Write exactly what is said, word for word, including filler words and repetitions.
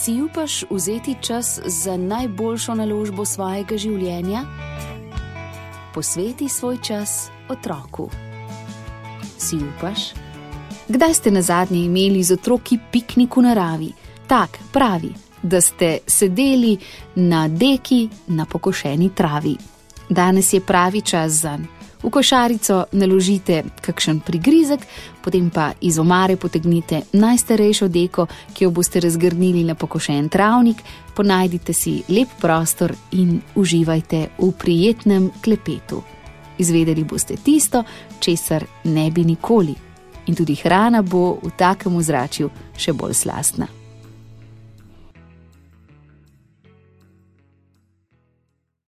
Si upaš vzeti čas za najboljšo naložbo svojega življenja? Posveti svoj čas otroku. Si upaš? Kdaj ste nazadnje imeli z otroki piknik v naravi? Tak, pravi, da ste sedeli na deki na pokošeni travi. Danes je pravi čas zanj. V košarico naložite kakšen prigrizek, potem pa iz omare potegnite najstarejšo deko, ki jo boste razgrnili na pokošen travnik, ponajdite si lep prostor in uživajte v prijetnem klepetu. Izvedeli boste tisto, česar ne bi nikoli. In tudi hrana bo v takem ozračju še bolj slastna.